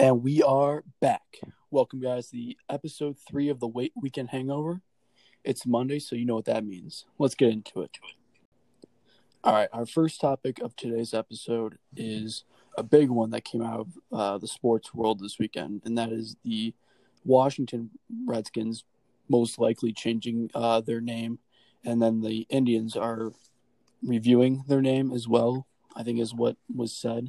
And we are back. Welcome, guys, to the episode 3 of the Weekend Hangover. It's Monday, so you know what that means. Let's get into it. All right, our first topic of today's episode is a big one that came out of the sports world this weekend, and that is the Washington Redskins most likely changing their name, and then the Indians are reviewing their name as well, I think is what was said.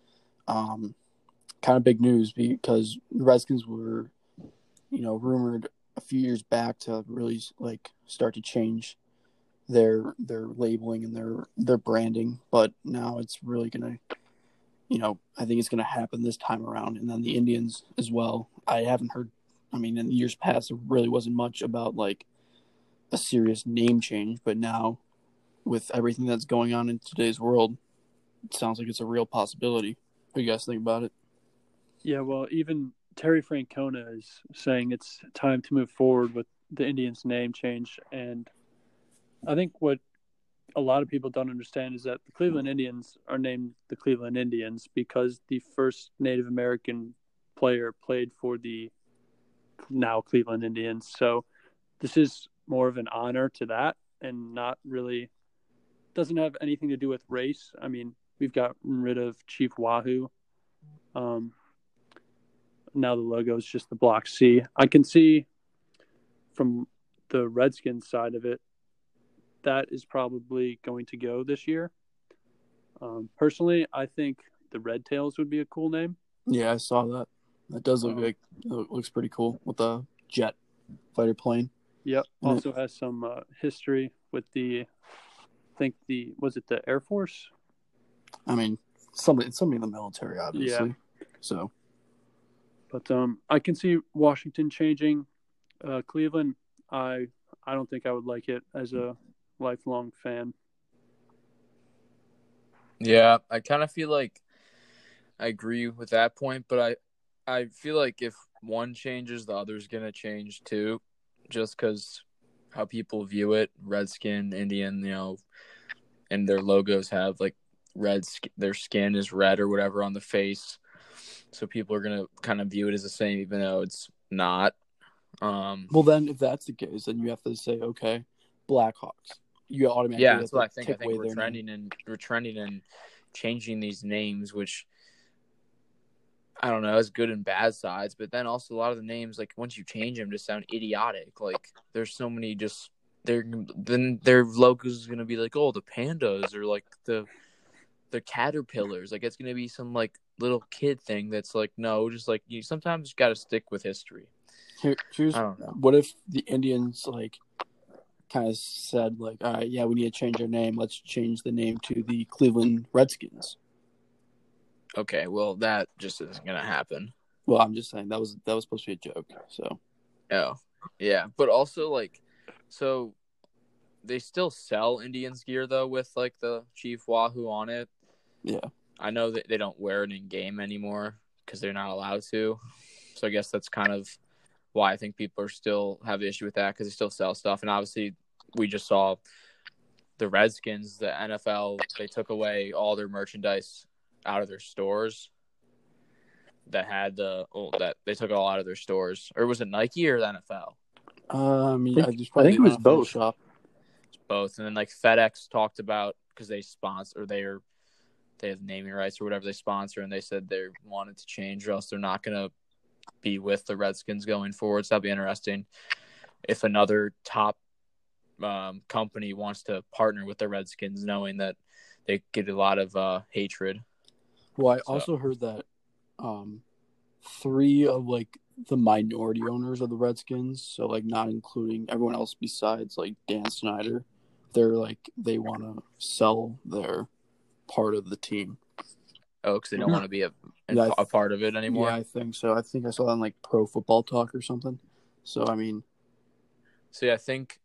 Kind of big news because the Redskins were, rumored a few years back to really start to change their labeling and their branding, but now it's really gonna, I think it's gonna happen this time around. And then the Indians as well. I haven't heard. I mean, in years past, there really wasn't much about a serious name change, but now with everything that's going on in today's world, it sounds like it's a real possibility. What do you guys think about it? Yeah, well, even Terry Francona is saying it's time to move forward with the Indians' name change. And I think what a lot of people don't understand is that the Cleveland Indians are named the Cleveland Indians because the first Native American player played for the now Cleveland Indians. So this is more of an honor to that and not really doesn't have anything to do with race. I mean, we've gotten rid of Chief Wahoo. Now the logo is just the block C. I can see from the Redskins side of it, that is probably going to go this year. Personally, I think the Red Tails would be a cool name. Yeah, I saw that. That does look it looks pretty cool with the jet fighter plane. Yep. Also has some history with was it the Air Force? I mean, somebody in the military, obviously. Yeah. So. But I can see Washington changing. Cleveland, I don't think I would like it as a lifelong fan. Yeah, I kind of feel like I agree with that point, but I feel like if one changes, the other's going to change too, just because how people view it. Redskin, Indian, and their logos have their skin is red or whatever on the face. So people are going to kind of view it as the same, even though it's not. Well, then if that's the case, then you have to say, okay, Blackhawks. You automatically that's what I think. I think we're trending and changing these names, which I don't know, has good and bad sides. But then also a lot of the names, once you change them, just sound idiotic. There's so many then their logos is going to be the pandas or the caterpillars. It's going to be some little kid thing that's no, just you sometimes got to stick with history. Here's I don't know. What if the Indians kind of said all right, yeah, we need to change our name. Let's change the name to the Cleveland Redskins. Okay, well that just isn't going to happen. Well, I'm just saying that was supposed to be a joke. So. Oh, yeah, but also so they still sell Indians gear though with the Chief Wahoo on it. Yeah. I know that they don't wear it in game anymore because they're not allowed to. So I guess that's kind of why I think people are still have the issue with that because they still sell stuff. And obviously we just saw the Redskins, the NFL, they took away all their merchandise out of their stores that had that they took it all out of their stores. Or was it Nike or the NFL? I think it was both. Shop. It's both. And then FedEx talked about because they sponsor they have naming rights or whatever they sponsor, and they said they wanted to change or else they're not going to be with the Redskins going forward. So that'd be interesting if another top company wants to partner with the Redskins, knowing that they get a lot of hatred. Well, I also heard that 3 of the minority owners of the Redskins, so not including everyone else besides Dan Snyder, they're they want to sell their part of the team. Oh, because they don't want to be a part of it anymore? Yeah, I think so. I think I saw that on Pro Football Talk or something. So, I mean... So, yeah, I think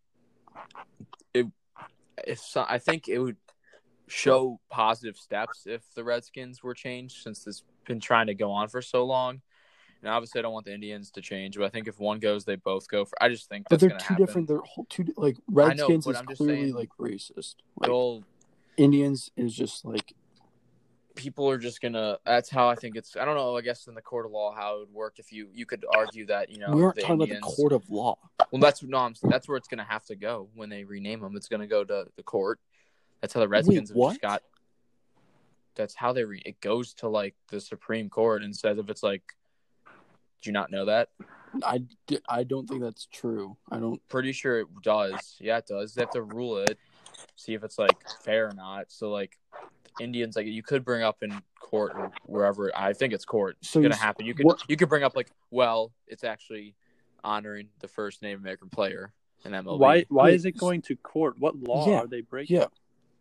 I think it would show positive steps if the Redskins were changed since it's been trying to go on for so long. And obviously, I don't want the Indians to change, but I think if one goes, they both go. I just think that's going to happen. But they're two different. They're Redskins is clearly racist. Indians is just people are just gonna. That's how I think it's. I don't know. I guess in the court of law, how it would work if you could argue that we aren't the talking Indians, about the court of law. Well, that's where it's gonna have to go when they rename them. It's gonna go to the court. That's how the Redskins have just got. That's how it goes to like the Supreme Court instead of it's like. Do you not know that? I don't think that's true. Pretty sure it does. Yeah, it does. They have to rule it, see if it's like fair or not. So like Indians, like you could bring up in court or wherever. I think it's court. It's gonna happen. You could bring up like, well, it's actually honoring the first Native American player in MLB. Why is it going to court? What law are they breaking? Yeah.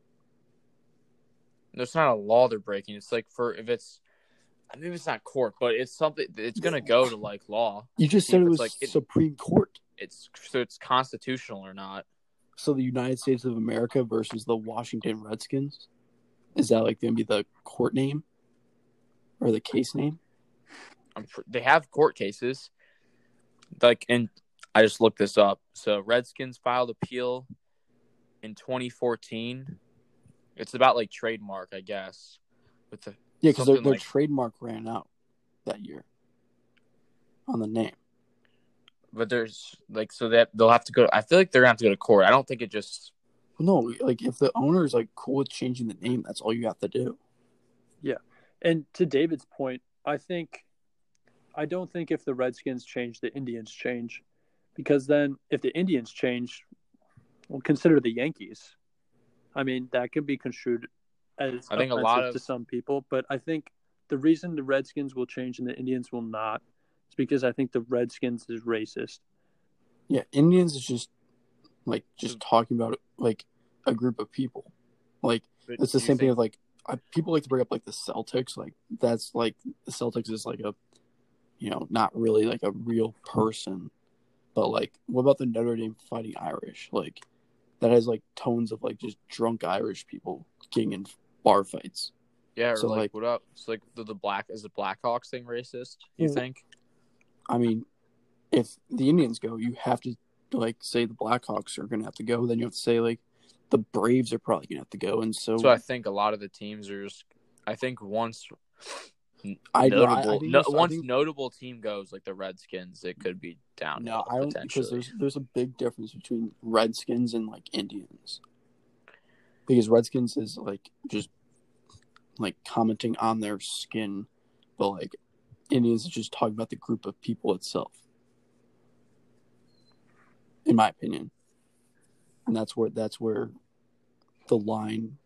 There's not a law they're breaking. It's like if it's. Maybe it's not court, but it's something. It's gonna go to like law. You just said it was like Supreme Court. It's constitutional or not. So the United States of America versus the Washington Redskins, is that like gonna be the court name or the case name? They have court cases, and I just looked this up. So Redskins filed appeal in 2014. It's about like trademark, I guess, with the. Yeah, because their trademark ran out that year on the name. But there's so that they'll have to go. I feel like they're gonna have to go to court. I don't think it just. No, like if the owner is like cool with changing the name, that's all you have to do. Yeah, and to David's point, I don't think if the Redskins change, the Indians change, because then if the Indians change, well, consider the Yankees. I mean, that could be construed. As I think a lot to some people, but I think the reason the Redskins will change and the Indians will not is because I think the Redskins is racist. Yeah, Indians is just talking about like a group of people. Like it's the same thing with like people like to bring up like the Celtics. Like that's like the Celtics is like a not really like a real person, but like what about the Notre Dame Fighting Irish? Like that has like tones of like just drunk Irish people getting in bar fights. Yeah, or so like what up? It's like the Blackhawks thing racist, you think? I mean, if the Indians go, you have to like say the Blackhawks are gonna have to go, then you have to say like the Braves are probably gonna have to go, and so I think a lot of the teams are just once notable team goes, like the Redskins, it could be down. No, I don't, because there's a big difference between Redskins and like Indians. Because Redskins is like just like commenting on their skin, but like Indians is just talking about the group of people itself. In my opinion. And that's where the line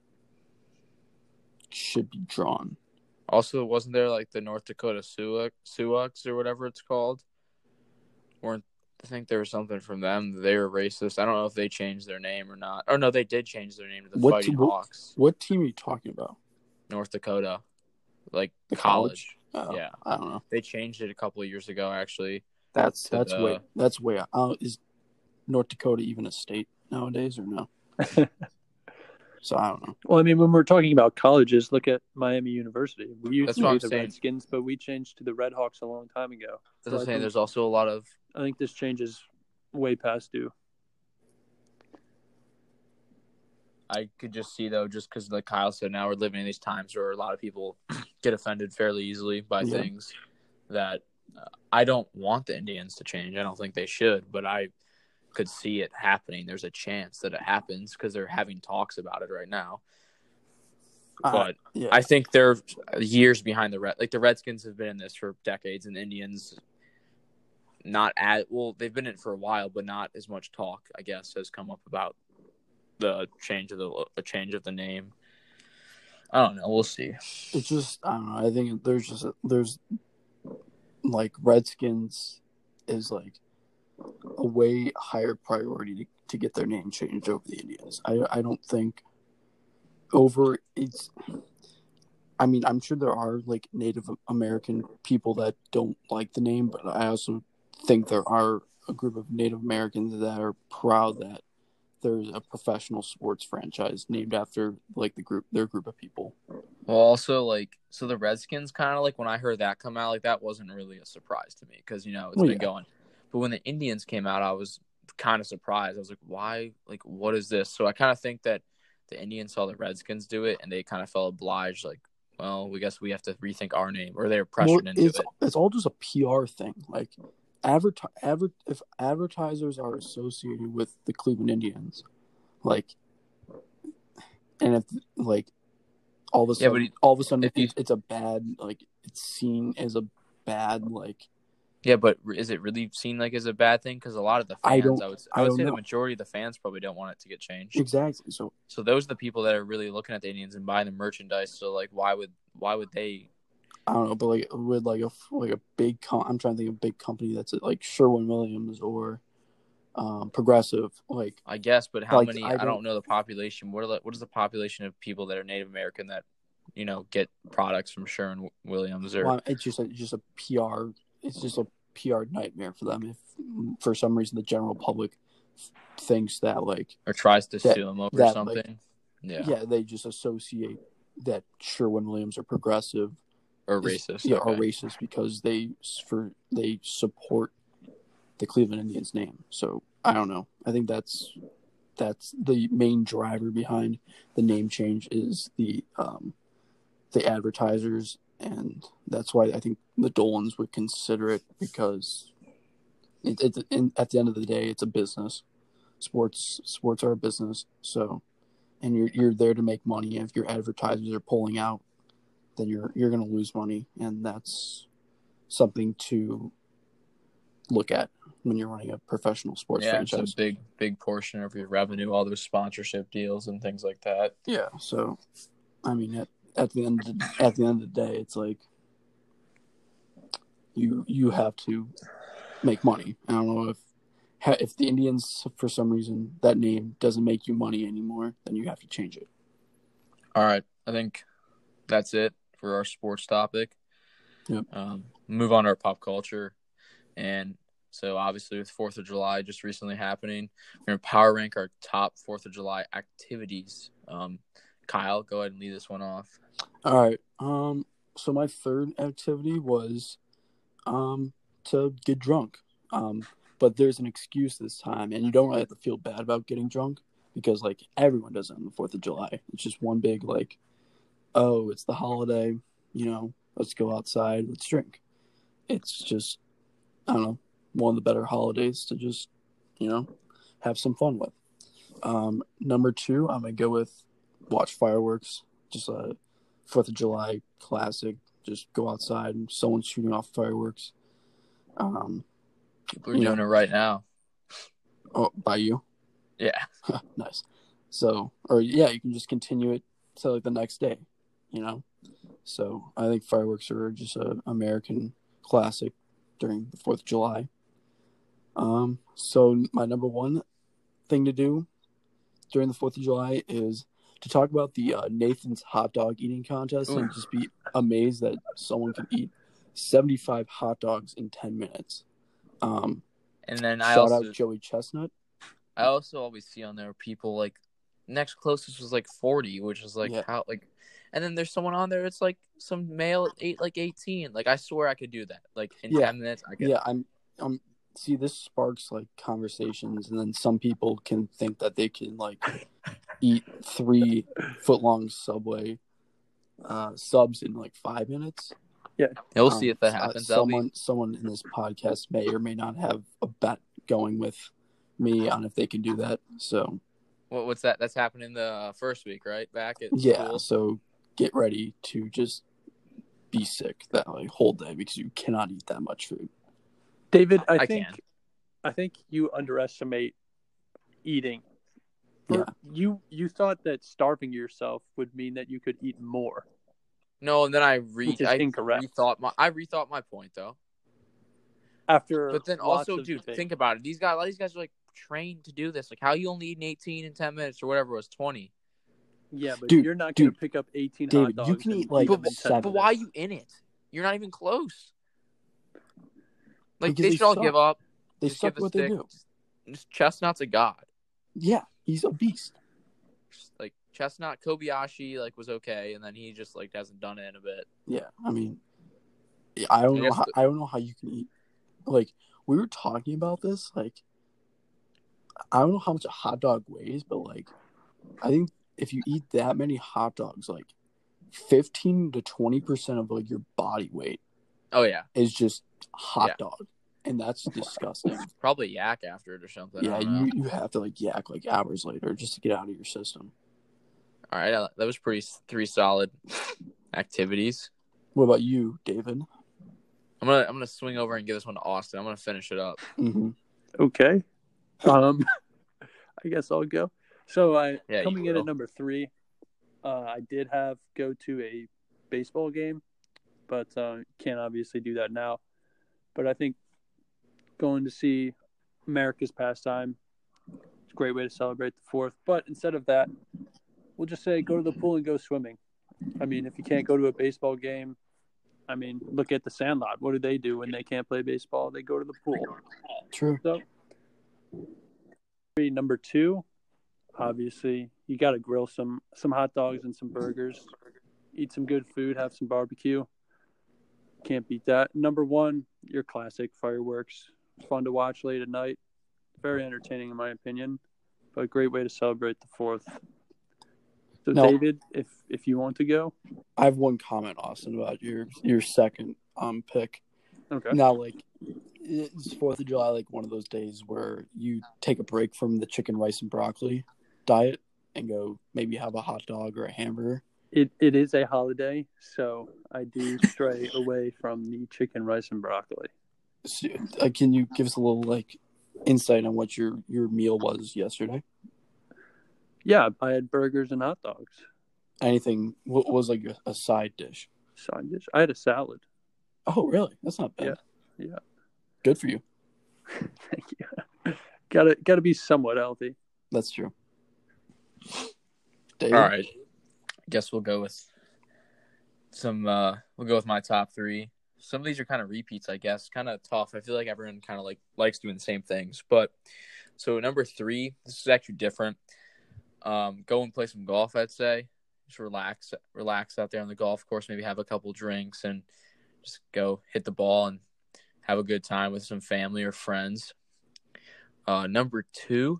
should be drawn. Also, wasn't there like the North Dakota Sioux or whatever it's called? I think there was something from them. They were racist. I don't know if they changed their name or not. Oh, no, they did change their name to the Fighting Hawks. What team are you talking about? North Dakota. Like the college. Yeah. I don't know. They changed it a couple of years ago, actually. That's way is North Dakota even a state nowadays or no? So I don't know. Well, I mean, when we're talking about colleges, look at Miami University. We used to be the Redskins, but we changed to the Red Hawks a long time ago. That's what I'm saying. There's also a lot of. I think this change is way past due. I could just see though, just because like Kyle said, now we're living in these times where a lot of people get offended fairly easily by things that I don't want the Indians to change. I don't think they should, but I could see it happening. There's a chance that it happens because they're having talks about it right now. But I think they're years behind the Redskins have been in this for decades, and the Indians they've been in it for a while, but not as much talk, I guess, has come up about the change of the name. I don't know. We'll see. It's just I don't know. I think there's like Redskins is like a way higher priority to get their name changed over the Indians. I don't think I mean, I'm sure there are like Native American people that don't like the name, but I also think there are a group of Native Americans that are proud that there's a professional sports franchise named after like their group of people. Well, also so the Redskins kind of like when I heard that come out, like that wasn't really a surprise to me because it's been going. But when the Indians came out, I was kind of surprised. I was like, why? Like, what is this? So I kind of think that the Indians saw the Redskins do it, and they kind of felt obliged, like, well, we guess we have to rethink our name, or they're pressured into it. It's all just a PR thing. Like, if advertisers are associated with the Cleveland Indians, like, and if like all of a sudden it's a bad, like, it's seen as a bad, like. Yeah, but is it really seen like as a bad thing? Because a lot of the fans, I would say the majority of the fans probably don't want it to get changed. Exactly. So those are the people that are really looking at the Indians and buying the merchandise. So like, why would they? I don't know, but like with like a big I'm trying to think of a big company that's like Sherwin-Williams or Progressive. Like, I guess, but how many? I don't know the population. What is the population of people that are Native American that get products from Sherwin-Williams or? Well, it's just a PR. It's just a PR nightmare for them if, for some reason, the general public thinks that, like, or tries to sue them over something. Like, yeah, they just associate that Sherwin-Williams are progressive or racist. Yeah, or racist because they support the Cleveland Indians name. So I don't know. I think that's the main driver behind the name change is the advertisers. And that's why I think the Dolans would consider it because at the end of the day, it's a business. Sports are a business. So, and you're there to make money. If your advertisers are pulling out, then you're going to lose money, and that's something to look at when you're running a professional sports franchise. It's a big portion of your revenue, all those sponsorship deals and things like that. Yeah. So, I mean, at the end of the day, it's like you have to make money. I don't know if the Indians, for some reason, that name doesn't make you money anymore, then you have to change it. All right, I think that's it for our sports topic. Yep. Move on to our pop culture, and so obviously with 4th of July just recently happening, we're gonna power rank our top 4th of July activities. Kyle, go ahead and lead this one off. All right. So my third activity was to get drunk. But there's an excuse this time, and you don't really have to feel bad about getting drunk because, like, everyone does it on the 4th of July. It's just one big, like, oh, it's the holiday, let's go outside, let's drink. It's just, I don't know, one of the better holidays to just, have some fun with. Number 2, I'm going to go with watch fireworks. Just a 4th of July classic. Just go outside and someone's shooting off fireworks. People are doing it right now. Oh, by you? Yeah. Nice. So, you can just continue it to like the next day, So I think fireworks are just an American classic during the 4th of July. So my number 1 thing to do during the 4th of July is to talk about the Nathan's hot dog eating contest and just be amazed that someone can eat 75 hot dogs in 10 minutes. And then shout out Joey Chestnut. I also always see on there people like next closest was like 40, which is like how like, and then there's someone on there. It's like some male ate like 18. Like I swear I could do that. Like in 10 minutes, I could. Yeah, I'm. See, this sparks like conversations, and then some people can think that they can like eat 3 foot-long Subway subs in like 5 minutes. Yeah, we'll see if that happens. Someone in this podcast may or may not have a bet going with me on if they can do that. So, what's that? That's happening the first week, right? Back at school. So get ready to just be sick that like whole day because you cannot eat that much food. David, I think you underestimate eating. You thought that starving yourself would mean that you could eat more. No, and then I incorrect. rethought my point though. But then also, dude, think about it. A lot of these guys are like trained to do this. Like, how you only eating 18 in 10 minutes or whatever it was 20. Yeah, but you're not going to pick up 18 hot dogs. You can eat like 7. But why are you in it? You're not even close. Like they should all give up. They suck what they do. Chestnut's a god. Yeah, he's a beast. Like Chestnut, Kobayashi was okay, and then he just hasn't done it in a bit. Yeah, I mean, I don't know how you can eat. Like we were talking about this. Like I don't know how much a hot dog weighs, but I think if you eat that many hot dogs, 15 to 20% of like your body weight Oh yeah, is just hot Yeah. dog, and that's disgusting. probably yak after it or something. Yeah, I don't know. you have to like yak like hours later just to get out of your system. All right, that was three solid activities. What about you, David? I'm gonna swing over and give this one to Austin. I'm gonna finish it up. Mm-hmm. Okay. I guess I'll go. So coming in will. at number 3, I did go to a baseball game, but can't obviously do that now. But I think going to see America's pastime is a great way to celebrate the 4th. But instead of that, we'll just say go to the pool and go swimming. I mean, if you can't go to a baseball game, I mean, look at the Sandlot. What do they do when they can't play baseball? They go to the pool. True. So, number 2, obviously, you got to grill some hot dogs and some burgers, eat some good food, have some barbecue. Can't beat that. Number 1, your classic fireworks. Fun to watch late at night. Very entertaining, in my opinion, but a great way to celebrate the 4th. So, Now, David, if you want to go. I have one comment, Austin, about your second pick. Okay. Now, like, it's 4th of July, like one of those days where you take a break from the chicken, rice, and broccoli diet and go maybe have a hot dog or a hamburger. It is a holiday, so I do stray away from the chicken, rice, and broccoli. So, can you give us a little like insight on what your meal was yesterday? Yeah, I had burgers and hot dogs. Anything? What was like a side dish? Side dish. I had a salad. Oh, really? That's not bad. Yeah. Good for you. Thank you. Gotta be somewhat healthy. That's true. David? All right. Guess we'll go with we'll go with my top 3. Some of these are kind of repeats, I guess. Kind of tough. I feel like everyone kind of likes doing the same things. But so number 3, this is actually different. Go and play some golf, I'd say. Just relax out there on the golf course, maybe have a couple drinks and just go hit the ball and have a good time with some family or friends. Number 2,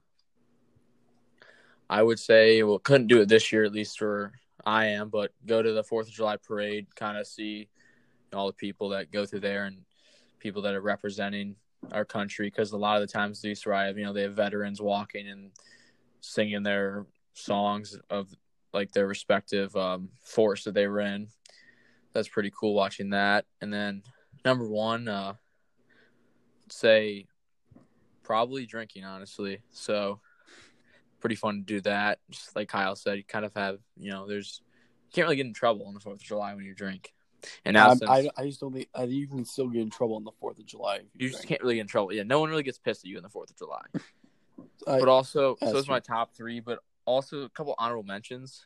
I would say, well, couldn't do it this year, at least where I am, but go to the 4th of July parade, kind of see all the people that go through there and people that are representing our country, because a lot of the times these where I have, they have veterans walking and singing their songs of like their respective force that they were in. That's pretty cool watching that. And then number 1, say probably drinking, honestly. So pretty fun to do that. Just like Kyle said, you kind of have, you can't really get in trouble on the 4th of July when you drink. And now I just don't think you can still get in trouble on the 4th of July. You just can't really get in trouble. Yeah, no one really gets pissed at you on the 4th of July. But also, so those are my top 3, but also a couple honorable mentions.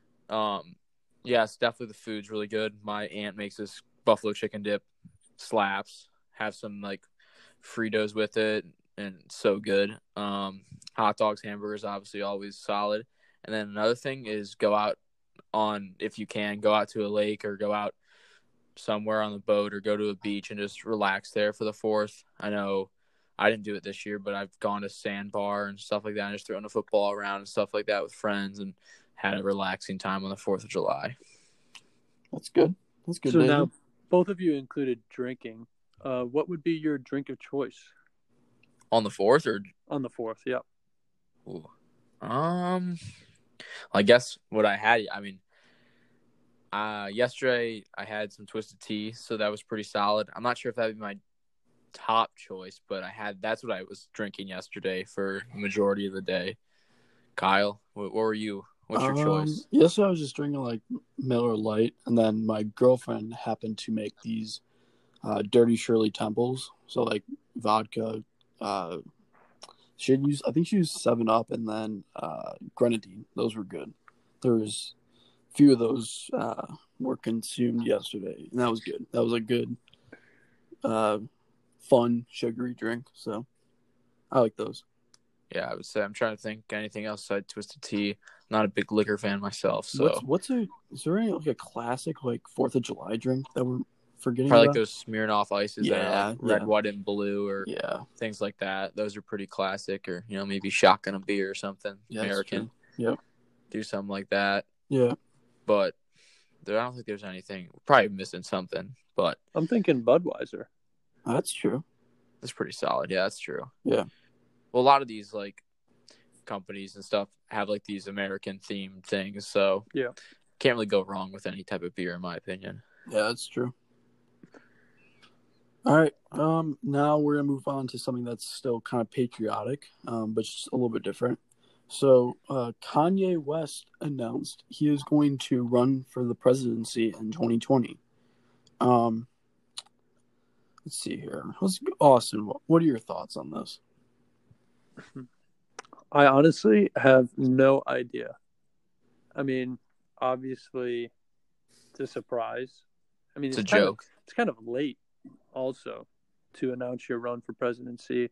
Yes, definitely the food's really good. My aunt makes this buffalo chicken dip, slaps. Have some like Fritos with it, and it's so good. Hot dogs, hamburgers, obviously always solid. And then another thing is go out if you can, go out to a lake or go out somewhere on the boat or go to a beach and just relax there for the 4th. I know I didn't do it this year, but I've gone to sandbar and stuff like that and just thrown a football around and stuff like that with friends and had a relaxing time on the 4th of July. That's good. That's good. So now, both of you included drinking. What would be your drink of choice? On the 4th or? On the 4th, yeah. Ooh. I guess what I had, yesterday I had some Twisted Tea, so that was pretty solid. I'm not sure if that would be my top choice, but that's what I was drinking yesterday for the majority of the day. Kyle, what were you? What's your choice? Yesterday I was just drinking like Miller Lite, and then my girlfriend happened to make these Dirty Shirley Temples, so like vodka. She used 7-Up and then grenadine. Those were good. There was a few of those were consumed yesterday, and that was good. That was a good, fun, sugary drink. So I like those. Yeah, I would say I'm trying to think anything else besides Twisted Tea. Not a big liquor fan myself. So is there any like a classic like 4th of July drink that we're forgetting probably about? like those Smirnoff Ices that are like red, white, and blue, or things like that. Those are pretty classic. Or maybe shotgun a beer or something. American. Yeah. Do something like that. Yeah. But don't think there's anything. We're probably missing something, but I'm thinking Budweiser. That's true. That's pretty solid. Yeah, that's true. Yeah. Well, a lot of these like companies and stuff have like these American themed things, so yeah, can't really go wrong with any type of beer, in my opinion. Yeah, that's true. All right. Now we're gonna move on to something that's still kind of patriotic, but just a little bit different. So, Kanye West announced he is going to run for the presidency in 2020. Let's see here. Austin, what are your thoughts on this? I honestly have no idea. I mean, obviously, it's a surprise. I mean, it's a joke. It's kind of late, also, to announce your run for presidency.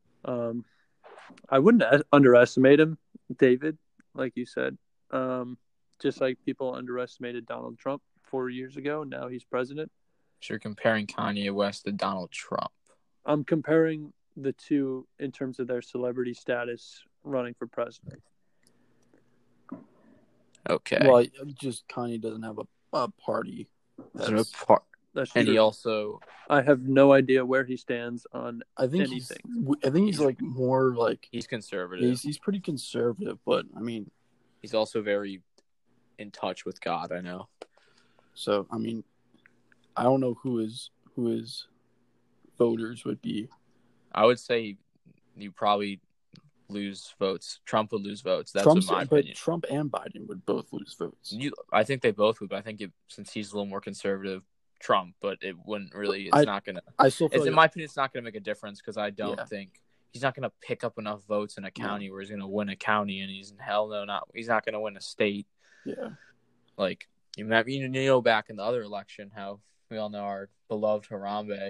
I wouldn't underestimate him, David, like you said. Just like people underestimated Donald Trump 4 years ago. Now he's president. So you're comparing Kanye West to Donald Trump. I'm comparing the two in terms of their celebrity status running for president. Okay. Well, just Kanye doesn't have a party. That's and he also... I have no idea where he stands on anything. I think he's like more like... He's conservative. He's pretty conservative, but I mean... He's also very in touch with God, I know. So, I mean, I don't know who his voters would be. I would say you probably lose votes. Trump would lose votes. That's my opinion. But Trump and Biden would both lose votes. I think they both would, but I think since he's a little more conservative, Trump, but it wouldn't really. It's not gonna. I still feel in my opinion, it's not gonna make a difference because I don't think he's not gonna pick up enough votes in a county where he's gonna win a county, and he's not gonna win a state. Yeah, like you know, back in the other election, how we all know our beloved Harambe,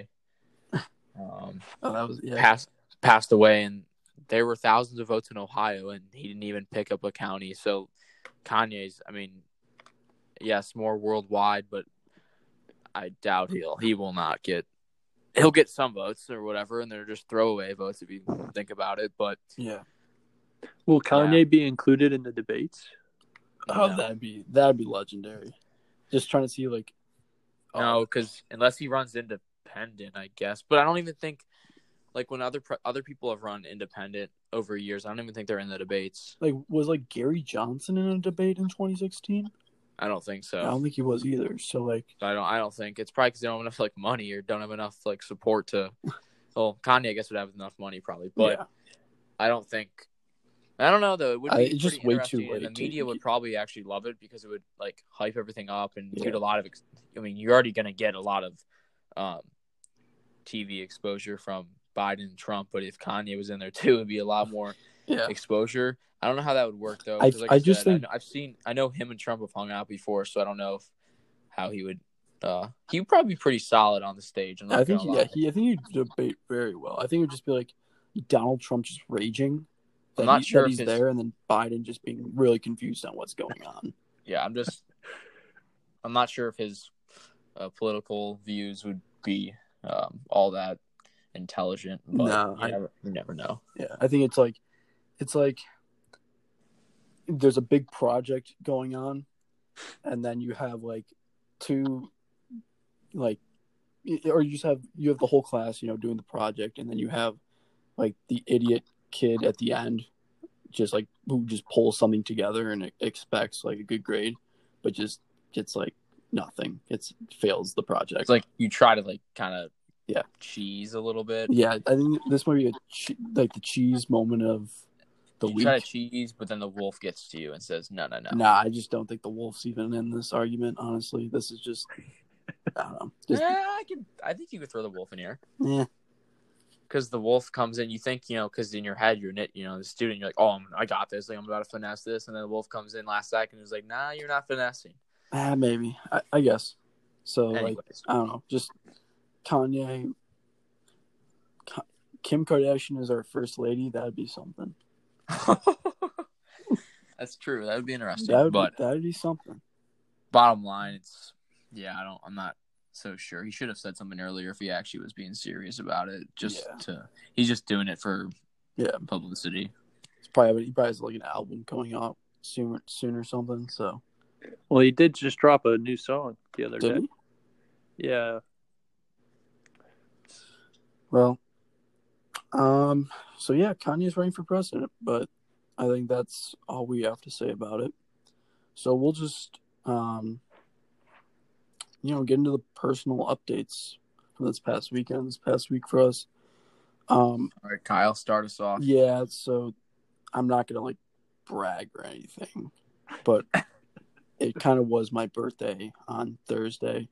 passed away, and there were thousands of votes in Ohio, and he didn't even pick up a county. So Kanye's, I mean, yes, more worldwide, but I doubt he will not get. He'll get some votes or whatever, and they're just throwaway votes if you think about it. But yeah, will Kanye be included in the debates? Oh, that'd be legendary. Just trying to see like. No, because unless he runs independent, I guess. But I don't even think, like when other people have run independent over years, I don't even think they're in the debates. Like was like Gary Johnson in a debate in 2016? I don't think so. I don't think he was either. So like, I don't think it's probably because they don't have enough like money or don't have enough like support to. Well, Kanye I guess would have enough money probably, but I don't think. I don't know though. It would be just way too late. And the media would probably actually love it because it would like hype everything up and get a lot of. I mean, you're already gonna get a lot of TV exposure from Biden and Trump, but if Kanye was in there too, it'd be a lot more exposure. I don't know how that would work though. I know him and Trump have hung out before, so I don't know how he would. He would probably be pretty solid on the stage. I think he'd debate very well. I think it would just be like Donald Trump just raging. I'm not sure that he's there, and then Biden just being really confused on what's going on. Yeah, I'm not sure if his political views would be all that intelligent. But you never know. Yeah, I think it's like there's a big project going on, and then you have like two, like, or you have the whole class, doing the project, and then you have like the idiot kid at the end, just like who just pulls something together and expects like a good grade, but just gets like nothing. It fails the project. It's like you try to like kind of cheese a little bit. Yeah, I think this might be like the cheese moment of the week. Try to cheese, but then the wolf gets to you and says, "No." Nah, I just don't think the wolf's even in this argument. Honestly, this is just I don't know. I think you could throw the wolf in here. Yeah. Because the wolf comes in, you think, because in your head, you're the student, you're like, oh, I got this. Like, I'm about to finesse this. And then the wolf comes in last second and is like, nah, you're not finessing. Maybe. I guess. So, anyways. like, I don't know. Just Kanye. Kim Kardashian is our first lady. That'd be something. That's true. That would be interesting. That'd be something. Bottom line, I'm not so sure. He should have said something earlier if he actually was being serious about it. He's just doing it for publicity. He probably has like an album coming out soon or something. So Well, he did just drop a new song the other Did day. he? Yeah. Well, so yeah, Kanye's running for president, but I think that's all we have to say about it. So we'll just, get into the personal updates from this past week for us. All right, Kyle, start us off. Yeah, so I'm not gonna brag or anything, but it kind of was my birthday on Thursday.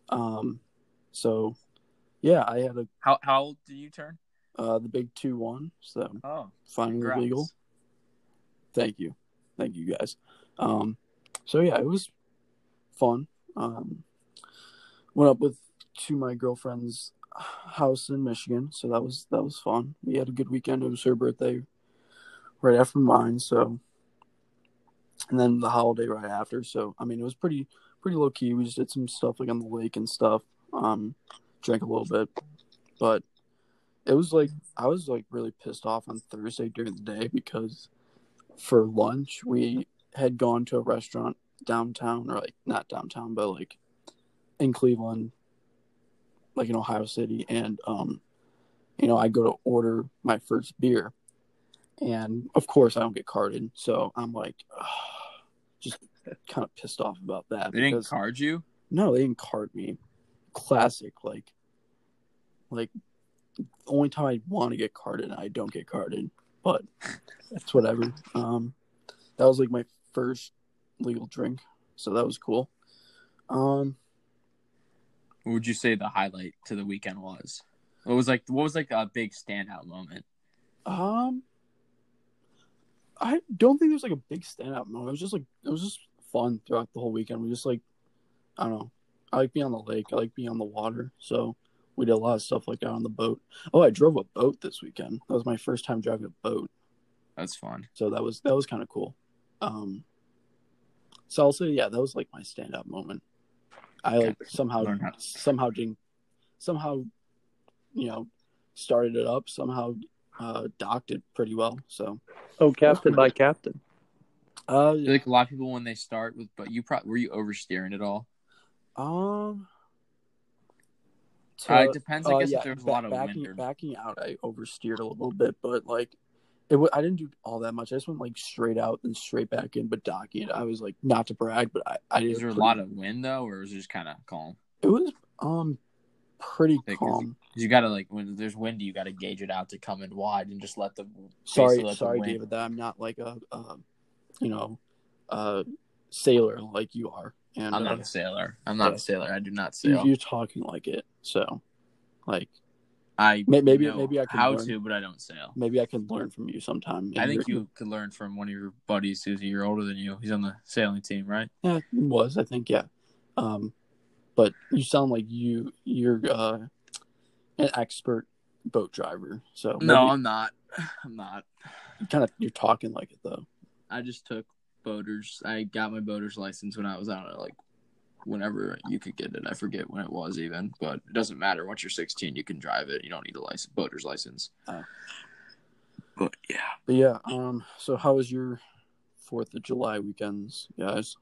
So yeah, I had How old did you turn? The big 2-1, so finally congrats. legal. Thank you guys. So yeah, it was fun. Went up to my girlfriend's house in Michigan, so that was fun. We had a good weekend. It was her birthday right after mine, so, and then the holiday right after. So I mean, it was pretty low key. We just did some stuff on the lake and stuff. Drank a little bit, but it was I was really pissed off on Thursday during the day because for lunch we had gone to a restaurant downtown, or not downtown, but in Cleveland, in Ohio City, and I go to order my first beer, and of course I don't get carded, so I'm just kind of pissed off about that. They didn't card you? No, they didn't card me. Classic, the only time I want to get carded, I don't get carded, but it's whatever. That was my first legal drink, so that was cool. What would you say the highlight to the weekend was? What was a big standout moment? I don't think there's a big standout moment. It was just fun throughout the whole weekend. We just I don't know. I like being on the lake. I like being on the water. So we did a lot of stuff like that on the boat. Oh, I drove a boat this weekend. That was my first time driving a boat. That's fun. So that was kind of cool. So I'll say, yeah, that was my standout moment. I somehow started it up, somehow docked it pretty well. So captain by captain. I feel like a lot of people when they start with, but were you oversteering at all? It depends. I guess if there was a lot of wind. Backing out, I oversteered a little bit, but I didn't do all that much. I just went straight out and straight back in, but docking it. I was not to brag, but I did. Was there a lot of wind though, or was it just kind of calm? It was pretty calm. Because you gotta when there's wind, you gotta gauge it out to come in wide and just let the. Sorry, David, that I'm not a sailor like you are. And I'm not a sailor. I'm not a sailor. I do not sail. You're talking like it, so I maybe know I can how learn. to, but I don't sail. Maybe I can learn from you sometime. I think you could learn from one of your buddies who's a year older than you. He's on the sailing team, right? Yeah, he was. I think, yeah. But you sound like you're an expert boat driver. So no, I'm not. I'm not. You're talking like it though. I just took boaters. I got my boater's license when I was out whenever you could get it. I forget when it was even, but it doesn't matter. Once you're 16, you can drive it. You don't need a boater's license. But yeah. So how was your 4th of July weekends, guys?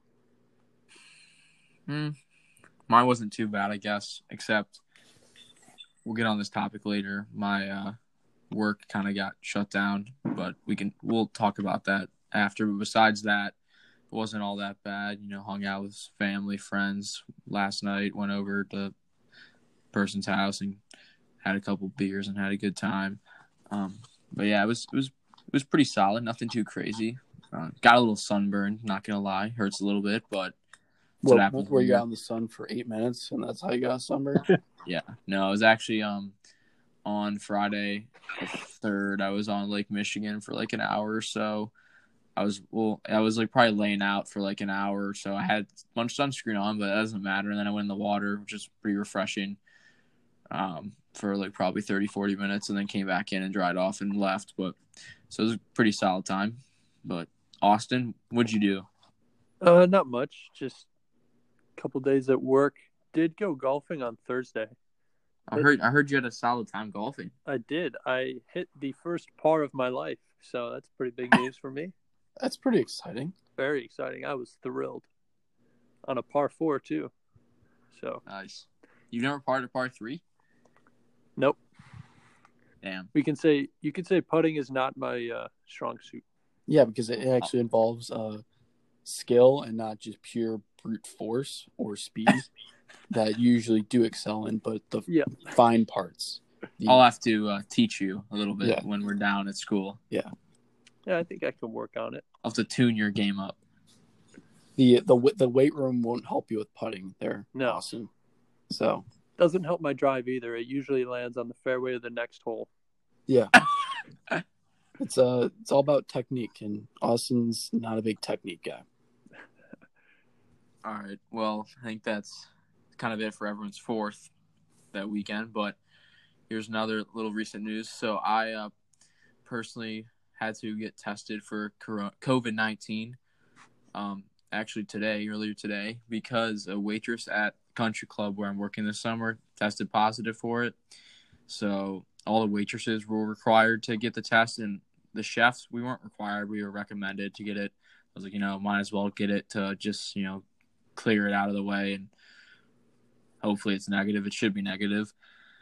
Mine wasn't too bad, I guess, except we'll get on this topic later. My work kind of got shut down, but we'll talk about that after. But besides that, it wasn't all that bad. Hung out with family, friends last night, went over to the person's house and had a couple beers and had a good time. But yeah, it was pretty solid. Nothing too crazy. Got a little sunburn, not gonna lie. Hurts a little bit, but what happens. Were you out in the sun for 8 minutes and that's how you got a sunburn? Yeah. No, it was actually on Friday the 3rd. I was on Lake Michigan for an hour or so. I was probably laying out for an hour or so. I had a bunch of sunscreen on, but that doesn't matter. And then I went in the water, which is pretty refreshing, for probably 30, 40 minutes, and then came back in and dried off and left. But so it was a pretty solid time. But Austin, what'd you do? Not much. Just a couple days at work. Did go golfing on Thursday. I heard you had a solid time golfing. I did. I hit the first par of my life, so that's pretty big news for me. That's pretty exciting. Very exciting. I was thrilled. on a par 4 too. So nice. You've never parred a par 3? Nope. Damn. You can say putting is not my strong suit. Yeah, because it actually involves skill and not just pure brute force or speed that you usually do excel in, but the fine parts. I'll have to teach you a little bit when we're down at school. Yeah. Yeah, I think I can work on it. I'll have to tune your game up. The weight room won't help you with putting there, Austin. So doesn't help my drive either. It usually lands on the fairway of the next hole. Yeah. It's all about technique, and Austin's not a big technique guy. All right. Well, I think that's kind of it for everyone's fourth that weekend. But here's another little recent news. So I personally had to get tested for COVID-19 actually earlier today, because a waitress at country club where I'm working this summer tested positive for it. So all the waitresses were required to get the test, and the chefs, we weren't required. We were recommended to get it. I was like, might as well get it to just, clear it out of the way, and hopefully it's negative. It should be negative.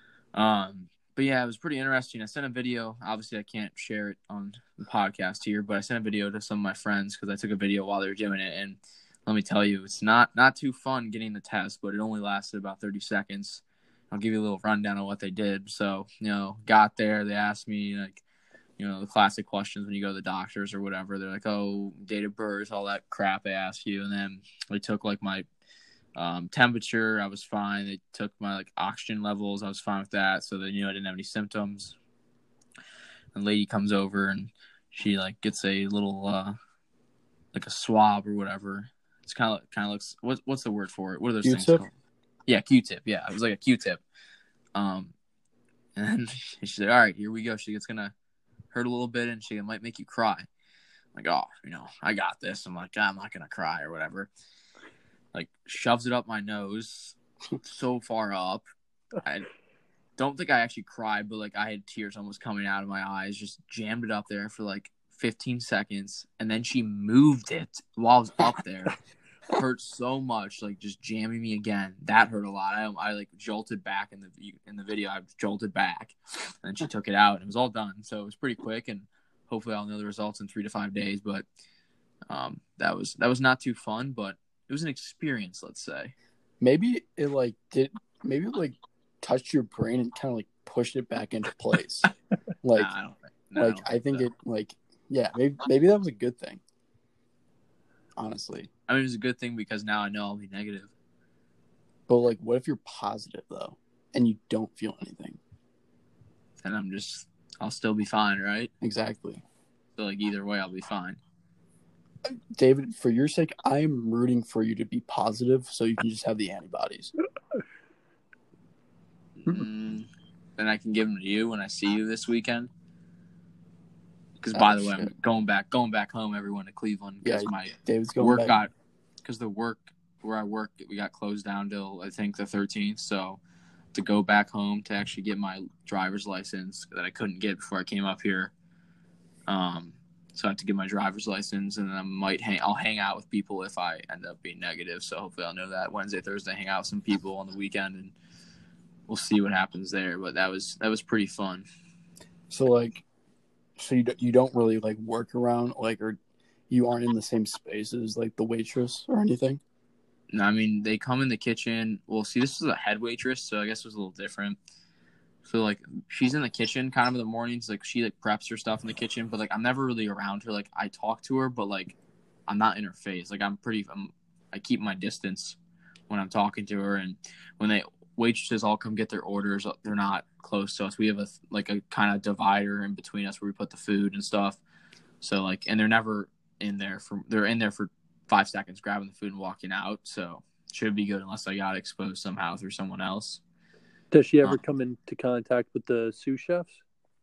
But yeah, it was pretty interesting. I sent a video. Obviously, I can't share it on the podcast here, but I sent a video to some of my friends because I took a video while they were doing it. And let me tell you, it's not too fun getting the test, but it only lasted about 30 seconds. I'll give you a little rundown of what they did. So, got there. They asked me, the classic questions when you go to the doctors or whatever. They're like, oh, date of birth, all that crap they ask you. And then they took, my temperature. I was fine. They took my, oxygen levels. I was fine with that. So they knew I didn't have any symptoms. And the lady comes over, and she, gets a little, a swab or whatever. It's kind of looks, what's the word for it? What are those Q-tip? things called? Yeah, Q-tip. Yeah, it was like a Q-tip. And then she's like, all right, here we go. It's going to hurt a little bit, and she might make you cry. I'm like, oh, I got this. I'm like, I'm not going to cry or whatever. Shoves it up my nose so far up. I don't think I actually cried, but, I had tears almost coming out of my eyes. Just jammed it up there for, 15 seconds, and then she moved it while I was up there. Hurt so much, just jamming me again. That hurt a lot. I jolted back in the video. I jolted back, and she took it out, and it was all done. So it was pretty quick, and hopefully I'll know the results in 3 to 5 days. But that was not too fun, but it was an experience, let's say. Maybe it touched your brain and kind of pushed it back into place. I think maybe that was a good thing. Honestly. I mean, it was a good thing because now I know I'll be negative. But, what if you're positive, though, and you don't feel anything? And I'll still be fine, right? Exactly. So, either way, I'll be fine. David, for your sake, I'm rooting for you to be positive so you can just have the antibodies. Then I can give them to you when I see you this weekend. Because, by the way, I'm going back home, everyone, to Cleveland. Because David's going back. Because the work where I work, we got closed down till, I think, the 13th. So, to go back home to actually get my driver's license that I couldn't get before I came up here. So, I have to get my driver's license, and then I'll hang out with people if I end up being negative. So, hopefully I'll know that Wednesday, Thursday, hang out with some people on the weekend, and we'll see what happens there. But that was pretty fun. So, so you don't really work around or you aren't in the same space as the waitress or anything? No, I mean, they come in the kitchen. Well, see, this is a head waitress, so I guess it was a little different. So she's in the kitchen kind of in the mornings. She preps her stuff in the kitchen, but I'm never really around her. I talk to her, but I'm not in her face. I keep my distance when I'm talking to her, and when waitresses all come get their orders, they're not close to us. We have a kind of divider in between us where we put the food and stuff. So and they're never in there they're in there for 5 seconds grabbing the food and walking out. So it should be good unless I got exposed somehow through someone else. Does she ever come into contact with the sous chefs?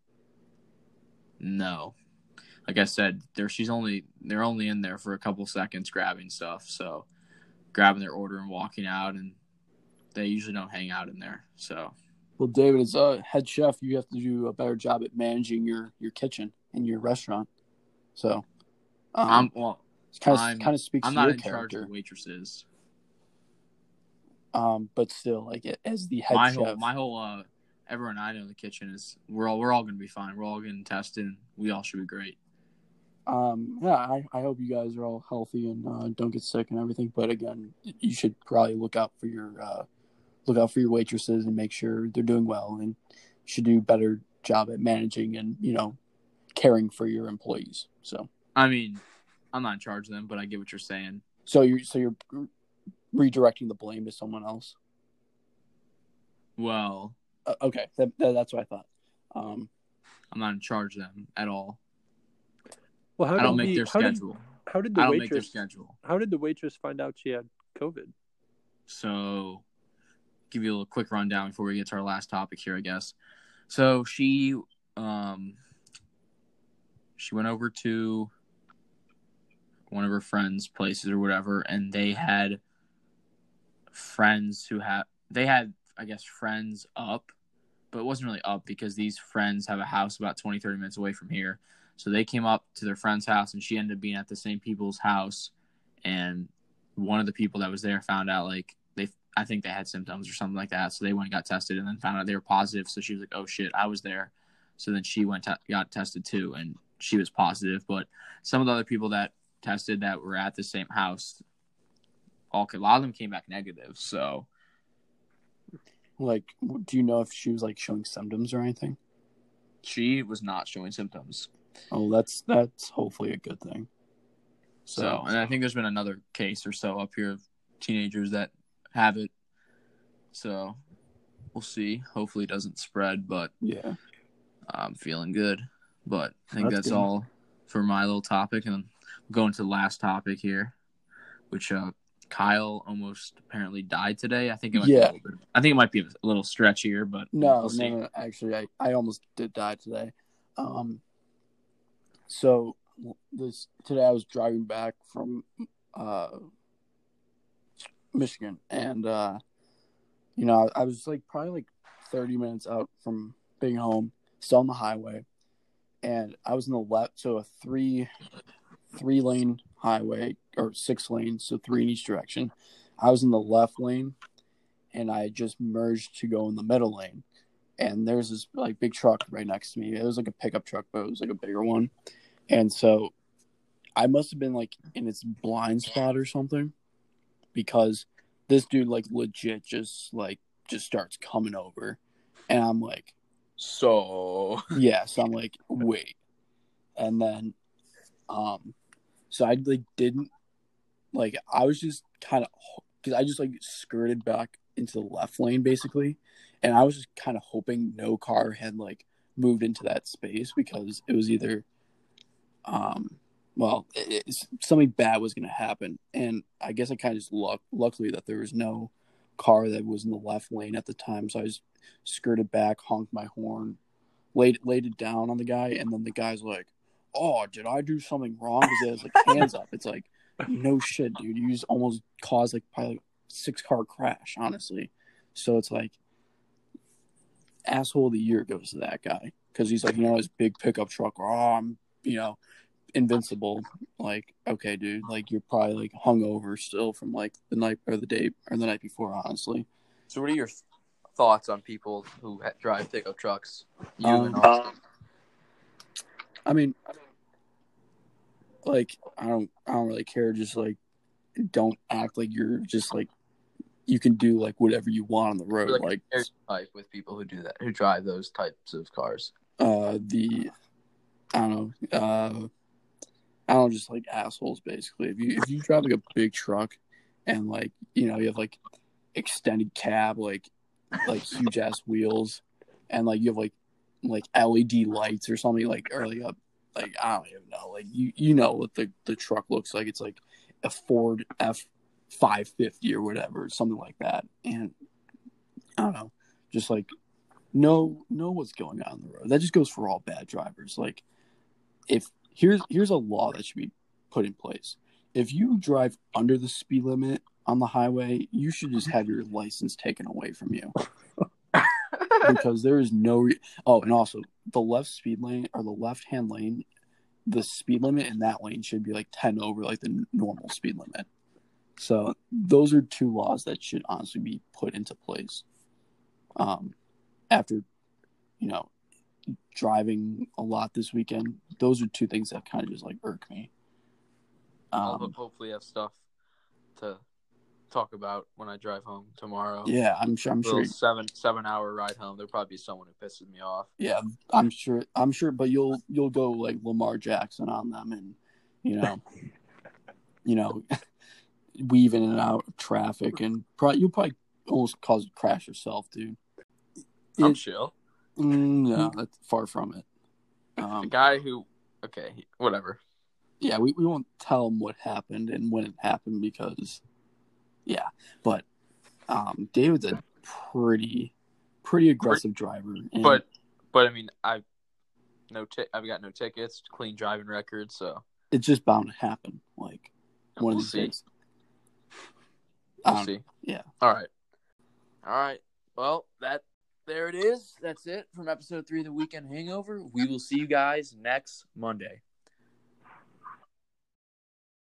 No. Like I said, they're only in there for a couple seconds grabbing stuff. So grabbing their order and walking out, and they usually don't hang out in there. So, well, David, as a head chef, you have to do a better job at managing your kitchen and your restaurant. So, kind of speaks I'm to not your in character. charge of waitresses. But still, like as the head My chef, whole everyone I know in the kitchen is we're all gonna be fine. We're all getting tested. And we all should be great. yeah, I hope you guys are all healthy and don't get sick and everything. But again, you should probably look out for your waitresses and make sure they're doing well, and you should do a better job at managing and caring for your employees. So I mean, I'm not in charge of them, but I get what you're saying. So you're redirecting the blame to someone else. Well, okay, that's what I thought. I'm not in charge of them at all. Well, I don't make their schedule. How did the waitress find out she had COVID? So, give you a little quick rundown before we get to our last topic here, I guess. So she went over to one of her friends' places or whatever, and they had friends I guess, friends up, but it wasn't really up because these friends have a house about 20-30 minutes away from here. So they came up to their friend's house, and she ended up being at the same people's house. And one of the people that was there found out, I think they had symptoms or something like that. So they went and got tested and then found out they were positive. So she was like, oh shit, I was there. So then she got tested too, and she was positive. But some of the other people that tested that were at the same house, a lot of them came back negative. So, do you know if she was showing symptoms or anything? She was not showing symptoms. Oh, that's hopefully a good thing. So, and I think there's been another case or so up here of teenagers that have it. So, we'll see. Hopefully it doesn't spread, but yeah, I'm feeling good. But I think that's all for my little topic. And then we'll go into the last topic here, which Kyle almost apparently died today. I think it might be a little stretchier, but we'll see. No. Actually, I almost did die today. So today I was driving back from Michigan, and I was probably 30 minutes out from being home, still on the highway, and I was in the left, so a three lane highway, or 6 lanes, so 3 in each direction. I was in the left lane, and I just merged to go in the middle lane. And there's this big truck right next to me. It was a pickup truck, but it was a bigger one. And so I must have been in its blind spot or something, because this dude legit just starts coming over, and I'm so I'm wait, and then so I didn't I was just kind of, because I just skirted back into the left lane basically. And I was just kind of hoping no car had moved into that space, because it was either, something bad was going to happen. And I guess I kind of just luckily that there was no car that was in the left lane at the time. So I just skirted back, honked my horn, laid it down on the guy. And then the guy's like, oh, did I do something wrong? Because he has hands up. It's no shit, dude. You just almost caused probably 6-car crash, honestly. So it's asshole of the year goes to that guy, because he's his big pickup truck. Oh, I'm invincible. Okay, dude, you're probably hungover still from the night or the day or the night before, honestly. So what are your thoughts on people who drive pickup trucks? You and Austin. I mean, I don't really care. Just don't act like you're just you can do whatever you want on the road. Type with people who do that, who drive those types of cars. I don't know, just assholes basically. If you drive a big truck, and you have extended cab, huge ass wheels, and you have LED lights or something, or I don't even know, you know what the truck looks like. It's a Ford F-550 or whatever, something like that. And I don't know, just know what's going on the road. That just goes for all bad drivers. If here's a law that should be put in place. If you drive under the speed limit on the highway, you should just have your license taken away from you. Because there is no and also the left speed lane, or the left-hand lane, the speed limit in that lane should be 10 over the normal speed limit. So those are two laws that should honestly be put into place. After, driving a lot this weekend, those are two things that kind of just like irk me. I'll hopefully have stuff to talk about when I drive home tomorrow. Yeah, I'm sure. 7-hour ride home. There'll probably be someone who pisses me off. Yeah, I'm sure. But you'll go like Lamar Jackson on them, and weave in and out of traffic, and you'll probably almost cause a crash yourself, dude. I'm chill. No, that's far from it. The guy who, whatever. Yeah, we won't tell him what happened and when it happened because, yeah. But David's a pretty aggressive driver. And, but I mean, I've got no tickets, clean driving record, so it's just bound to happen. Like one of these days. We'll see. Yeah. All right. Well, there it is. That's it from episode 3 of the Weekend Hangover. We will see you guys next Monday.